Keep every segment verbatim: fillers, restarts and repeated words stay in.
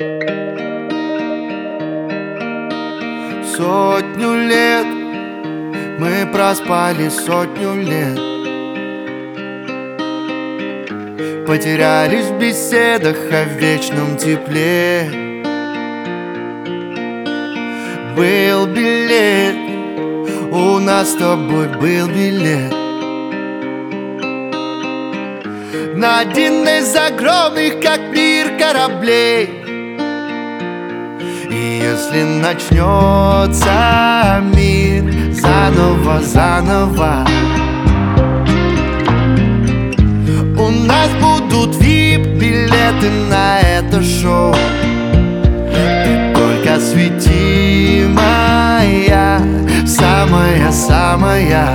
Сотню лет мы проспали, сотню лет потерялись в беседах о вечном тепле. Был билет, у нас с тобой был билет на один из огромных, как мир, кораблей. И если начнется мир заново, заново, у нас будут вип-билеты на это шоу. Ты только свети, моя самая-самая,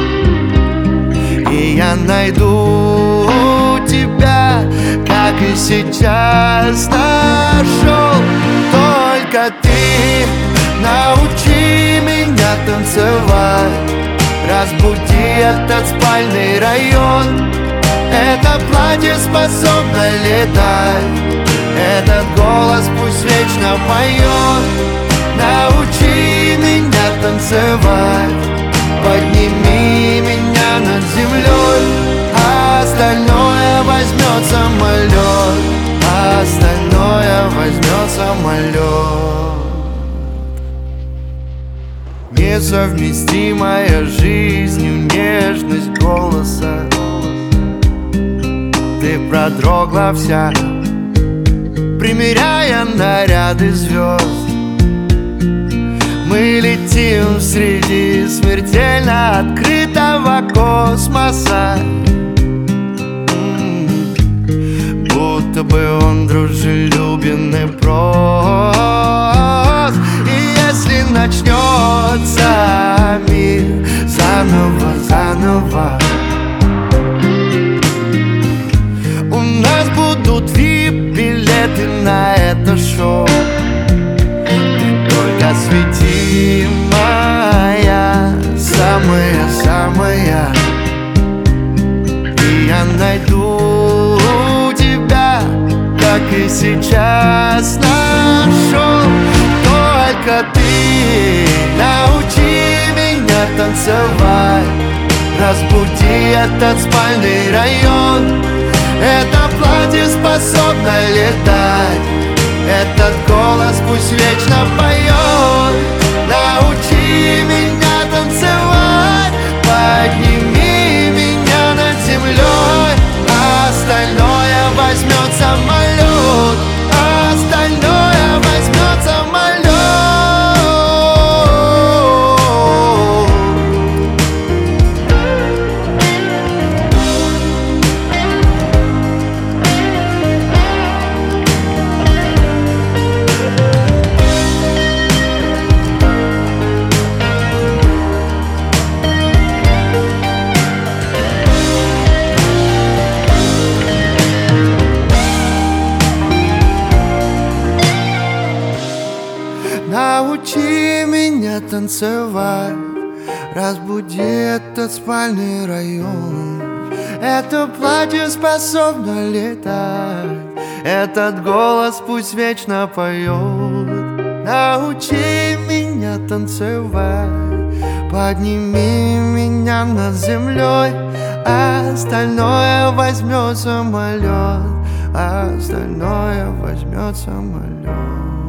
и я найду тебя, как и сейчас нашел. Только ты научи меня танцевать, разбуди этот спальный район. Это платье способно летать, этот голос пусть вечно поет. Научи меня танцевать, подними меня над землей, а остальное возьмет самолет, а остальное возьмет самолет. Несовместимая жизнью нежность голоса. Ты продрогла вся, примеряя наряды звезд. Мы летим среди смертельно открытого космоса, будто бы он дружелюбен и прост. И если начнется мир заново, заново, у нас будут вип-билеты на это шоу. Ты только свети, моя самая-самая, и я найду тебя, как и сейчас нашел. Только ты научи меня танцевать, разбуди этот спальный район. Это платье способно летать, этот голос пусть вечно поет. Научи меня танцевать, подними меня над землей, а остальное возьмет самолет, а остальное возьмет самолет. Научи меня танцевать, разбуди этот спальный район. Это платье способно летать, этот голос пусть вечно поет. Научи меня танцевать, подними меня над землей, а остальное возьмет самолет, а остальное возьмет самолет.